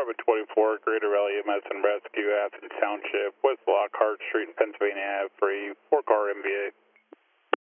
Department 24, Greater Valley EMS and Rescue, Athens Township, West Lockhart Street, Pennsylvania Ave, for a 4-car MVA.